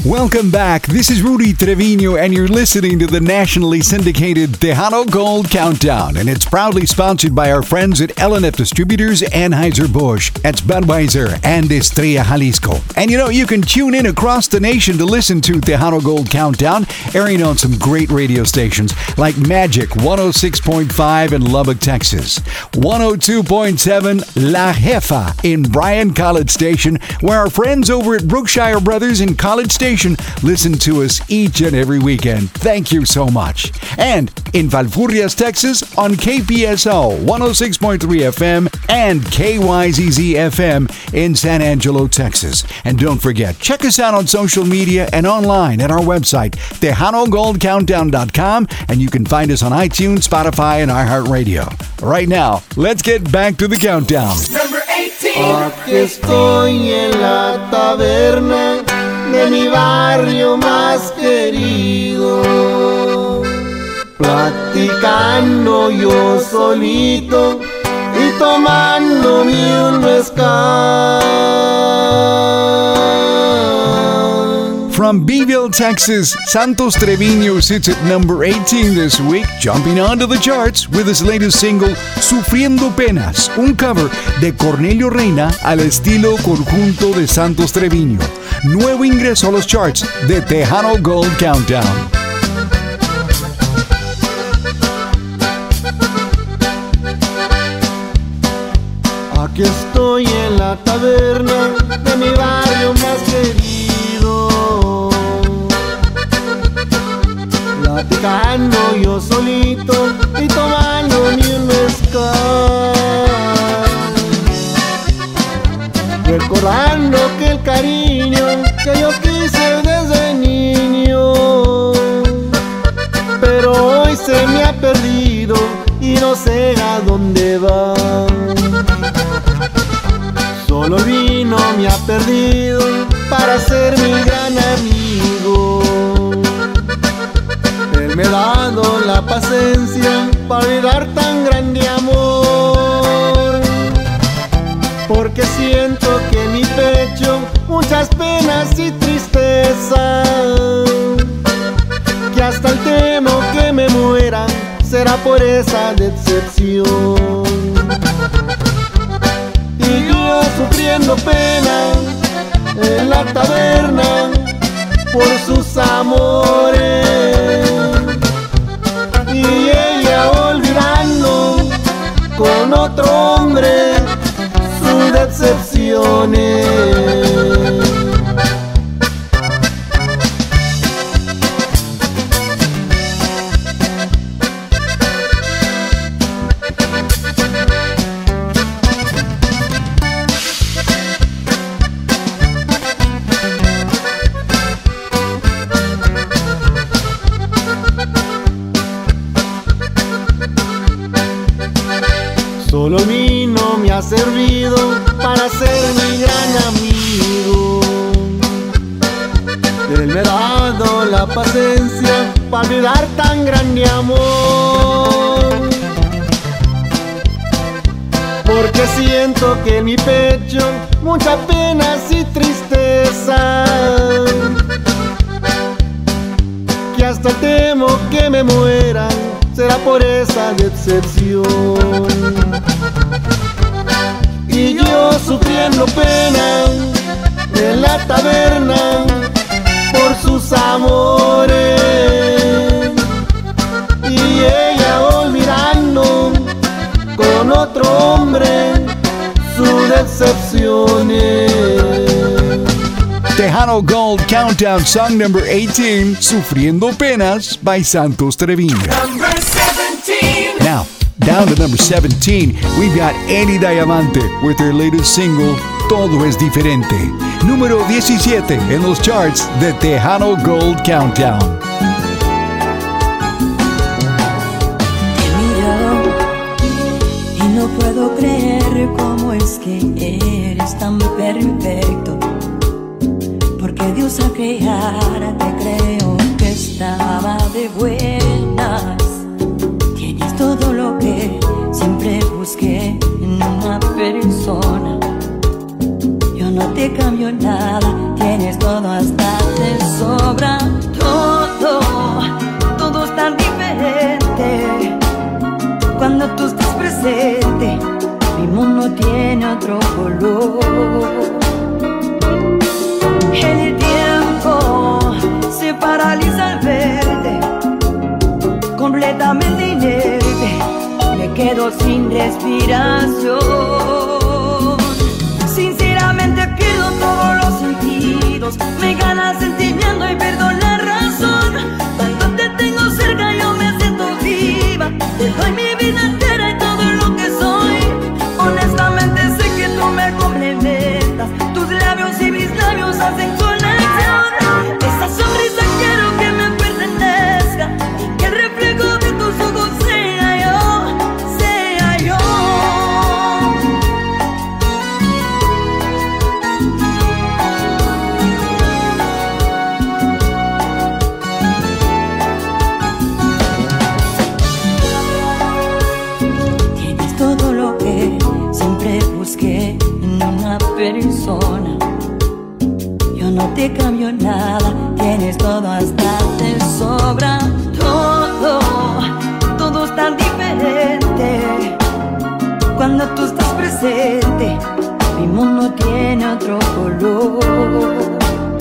Welcome back. This is Rudy Trevino, and you're listening to the nationally syndicated Tejano Gold Countdown, and it's proudly sponsored by our friends at L&F Distributors, Anheuser-Busch, that's Budweiser, and Estrella Jalisco. And you can tune in across the nation to listen to Tejano Gold Countdown, airing on some great radio stations like Magic 106.5 in Lubbock, Texas, 102.7 La Jefa in Bryan College Station, where our friends over at Brookshire Brothers in College Station listen to us each and every weekend. Thank you so much. And in Valfurrias, Texas on KPSO 106.3 FM and KYZZ FM in San Angelo, Texas. And don't forget, check us out on social media and online at our website, TejanoGoldCountdown.com, and you can find us on iTunes, Spotify, and iHeartRadio. Right now, let's get back to the countdown. Number 18. Aquí estoy en la taberna de mi barrio más querido, platicando yo solito y tomándome un mezcal. From Beeville, Texas, Santos Trevino sits at number 18 this week, jumping onto the charts with his latest single, Sufriendo Penas, un cover de Cornelio Reina al estilo conjunto de Santos Trevino. Nuevo ingreso a los charts de Tejano Gold Countdown. Aquí estoy en la taberna de mi barrio más querido, platicando yo solito y tomando mi mezcal, recordando que el cariño que yo quise desde niño, pero hoy se me ha perdido y no sé a dónde va. Solo el vino me ha perdido para ser mi gran amigo. Él me ha dado la paciencia para olvidar tan grande amor, porque siento que en mi pecho muchas penas y tristeza, que hasta el temo que me muera será por esa decepción. Y yo sufriendo pena en la taberna por sus amores, y ella olvidando con otro hombre sus decepciones. Solo vino me ha servido para ser mi gran amigo. Él me ha dado la paciencia para olvidar tan grande amor, porque siento que en mi pecho muchas penas y tristeza, que hasta temo que me muera será por esa decepción. Y yo sufriendo pena en la taberna por sus amores, y ella olvidando con otro hombre sus decepciones. Tejano Gold Countdown song number 18, Sufriendo Penas by Santos Trevino. Number 17. Now, down to number 17, we've got Andy Diamante with their latest single, Todo es Diferente. Número 17 en los charts de Tejano Gold Countdown. Te miro y no puedo creer cómo es que eres tan perfecto. Porque Dios al crearte creo que estaba de buenas. Tienes todo lo que siempre busqué en una persona. Yo no te te cambio nada, tienes todo hasta de sobra. Todo es tan diferente cuando tú estás presente. Mi mundo tiene otro color. El tiempo se paraliza al verte, completamente inerte. Me quedo sin respiración. Sinceramente pierdo todos los sentidos. Me gana el sentimiento y pierdo la razón. Cuando te tengo cerca yo me siento viva. Te doy mi vida entera y todo lo que soy. Honestamente sé que tú me complementas. Tus labios y mis labios hacen conexión. Esa sonrisa quiero que me pertenezca y que el reflejo de tus ojos sea yo, sea yo. Tienes todo lo que siempre busqué en una persona. Yo no te cambio nada, tienes todo hasta de sobra. Todo es tan diferente cuando tú estás presente. Mi mundo tiene otro color.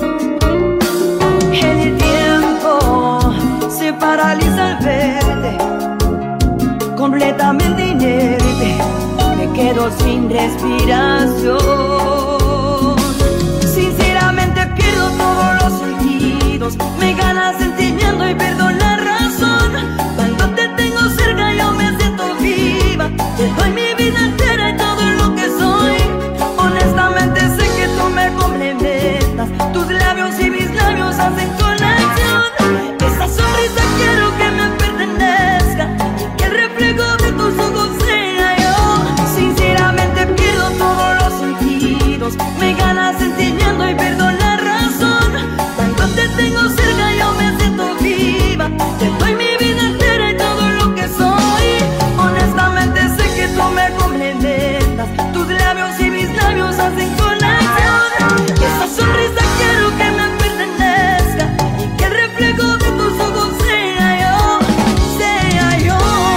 El tiempo se paraliza al verte, completamente inerte. Me quedo sin respiración. Sinceramente pierdo todos los sentidos. Me gana el sentimiento y pierdo la razón. Cuando te tengo cerca yo me siento viva. Te doy mi vida entera y todo lo que soy. Honestamente sé que tú me complementas. Tus labios y mis labios hacen conexión. Esa sonrisa quiero que me pertenezca y que el reflejo de tus ojos sea yo. Sinceramente pierdo todos los sentidos. Me gana el sentimiento y pierdo la razón. Cuando te tengo cerca yo me siento viva. Te doy mi vida entera y todo lo que soy. Honestamente sé que tú me complementas. Tus labios y mis labios hacen conexión. Esa sonrisa quiero que me pertenezca y que el reflejo de tus ojos sea yo, sea yo.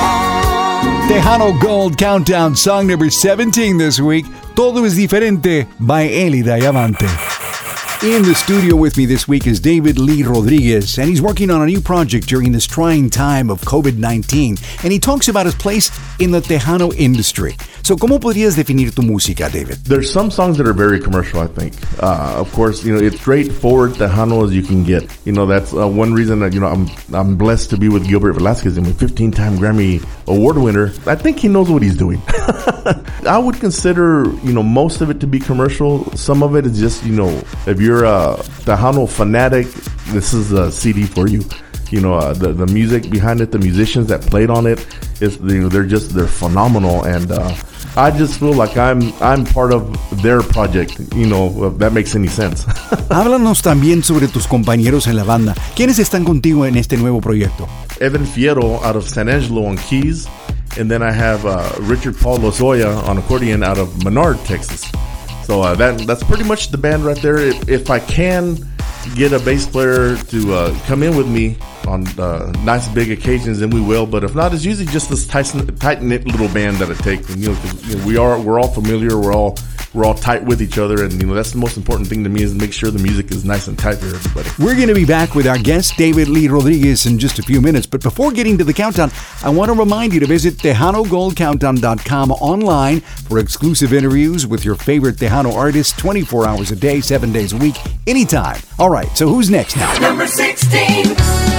Tejano Gold Countdown, song number 17 this week. Todo es diferente by Eli Diamante. In the studio with me this week is David Lee Rodriguez, and he's working on a new project during this trying time of COVID-19, and he talks about his place in the Tejano industry. So, ¿cómo podrías definir tu música, David? There's some songs that are very commercial, I think. Of course, it's straightforward Tejano as you can get. That's one reason that, I'm blessed to be with Gilbert Velasquez, 15-time Grammy Award winner. I think he knows what he's doing. I would consider, most of it to be commercial. Some of it is just, if you're a Tejano fanatic, this is a CD for you. The music behind it, the musicians that played on it, they're phenomenal, and I just feel like I'm part of their project, if that makes any sense. Háblanos también sobre tus compañeros en la banda. ¿Quiénes están contigo en este nuevo proyecto? Evan Fierro out of San Angelo on keys, and then I have Richard Paul Lozoya on accordion out of Menard, Texas. So that's pretty much the band right there. If I can get a bass player to come in with me on nice big occasions, then we will. But if not, it's usually just this tight-knit little band that I take. We're all familiar. We're all tight with each other, and that's the most important thing to me, is make sure the music is nice and tight for everybody. We're going to be back with our guest David Lee Rodriguez in just a few minutes, but before getting to the countdown, I want to remind you to visit TejanoGoldCountdown.com online for exclusive interviews with your favorite Tejano artists 24 hours a day, 7 days a week, anytime. All right, so who's next now? Number 16.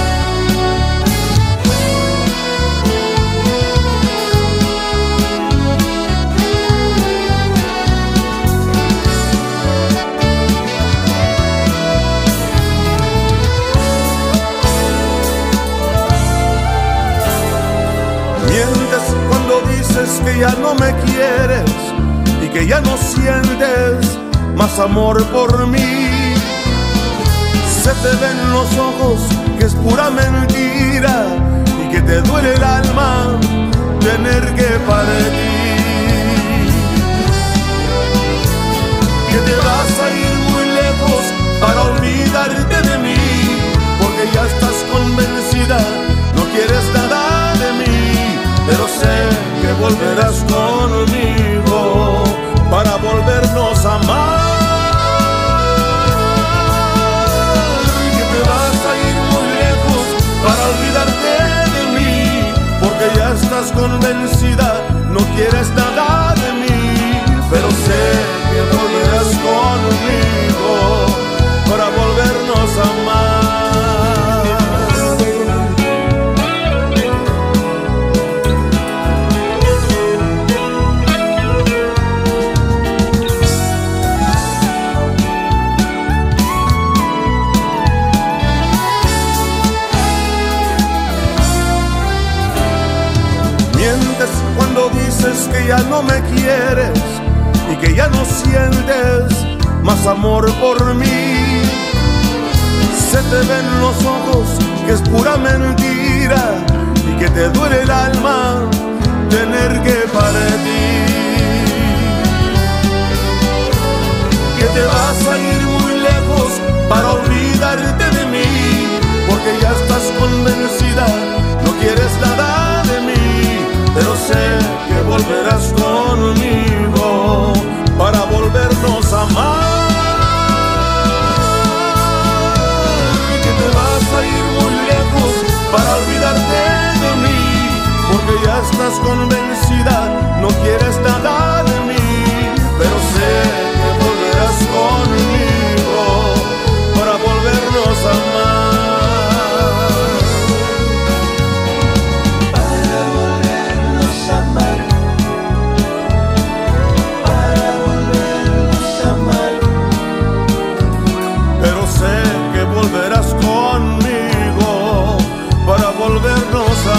Que ya no me quieres y que ya no sientes más amor por mí. Se te ven los ojos que es pura mentira y que te duele el alma tener que partir. que te vas a ir muy lejos para olvidarte de mí, porque ya estás convencida, no quieres nada de mí, pero sé que volverás conmigo para volvernos a amar. Que te vas a ir muy lejos para olvidarte de mí, porque ya estás convencida, no quieres nada de mí, pero sé que volverás conmigo para volvernos a amar. Mientes cuando dices que ya no me quieres y que ya no sientes más amor por mí. Se te ven los ojos que es pura mentira y que te duele el alma tener que partir. Que te vas a ir muy lejos para olvidarte de mí, porque ya estás convencida, no quieres nada de mí, pero sé que volverás conmigo para volvernos a amar. Que te vas a ir muy lejos para olvidarte de mí, porque ya estás convencida, no quieres nada de mí, pero sé que volverás conmigo para volvernos a amar. Volverás conmigo para volvernos a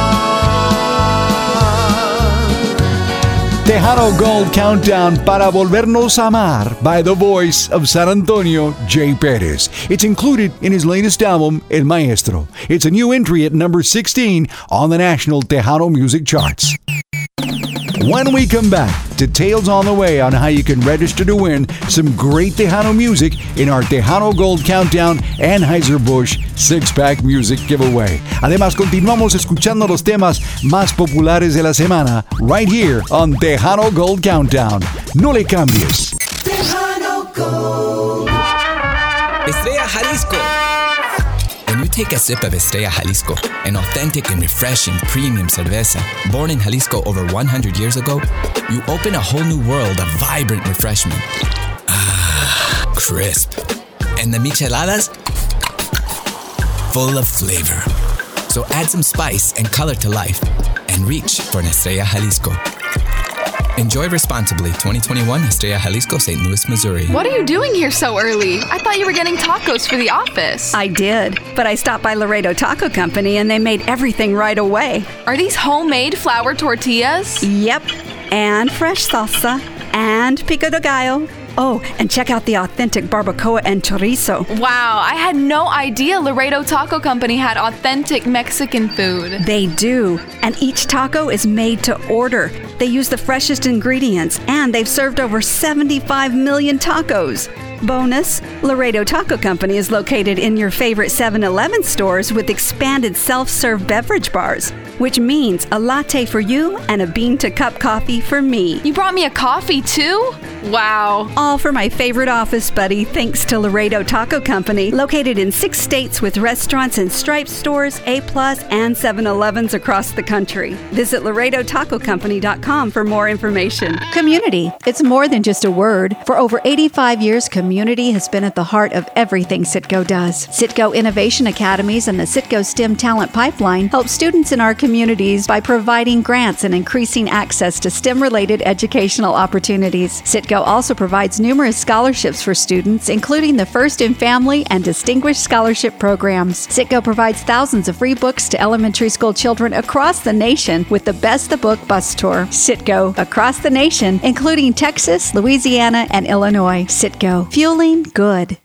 amar. Tejano Gold Countdown para volvernos a amar by the voice of San Antonio, Jay Perez. It's included in his latest album, El Maestro. It's a new entry at number 16 on the national Tejano music charts. When we come back, details on the way on how you can register to win some great Tejano music in our Tejano Gold Countdown Anheuser-Busch 6-Pack Music Giveaway. Además, continuamos escuchando los temas más populares de la semana right here on Tejano Gold Countdown. No le cambies. Tejano Gold. Estrella Jalisco. When you take a sip of Estrella Jalisco, an authentic and refreshing premium cerveza, born in Jalisco over 100 years ago, you open a whole new world of vibrant refreshment. Ah, crisp. And the micheladas? Full of flavor. So add some spice and color to life and reach for an Estrella Jalisco. Enjoy responsibly. 2021 Estrella Jalisco, St. Louis, Missouri. What are you doing here so early? I thought you were getting tacos for the office. I did, but I stopped by Laredo Taco Company and they made everything right away. Are these homemade flour tortillas? Yep, and fresh salsa and pico de gallo. Oh, and check out the authentic barbacoa and chorizo. Wow, I had no idea Laredo Taco Company had authentic Mexican food. They do, and each taco is made to order. They use the freshest ingredients, and they've served over 75 million tacos. Bonus, Laredo Taco Company is located in your favorite 7-Eleven stores with expanded self-serve beverage bars, which means a latte for you and a bean-to-cup coffee for me. You brought me a coffee too? Wow. All for my favorite office buddy, thanks to Laredo Taco Company, located in 6 states with restaurants and Stripes stores, A+, and 7-Elevens across the country. Visit LaredoTacoCompany.com for more information. Community. It's more than just a word. For over 85 years, community has been at the heart of everything Citgo does. Citgo Innovation Academies and the Citgo STEM Talent Pipeline help students in our communities by providing grants and increasing access to STEM-related educational opportunities. Citgo also provides numerous scholarships for students, including the First in Family and Distinguished Scholarship programs. Citgo provides thousands of free books to elementary school children across the nation with the Best the Book bus tour. Citgo, across the nation, including Texas, Louisiana, and Illinois. Citgo, fueling good.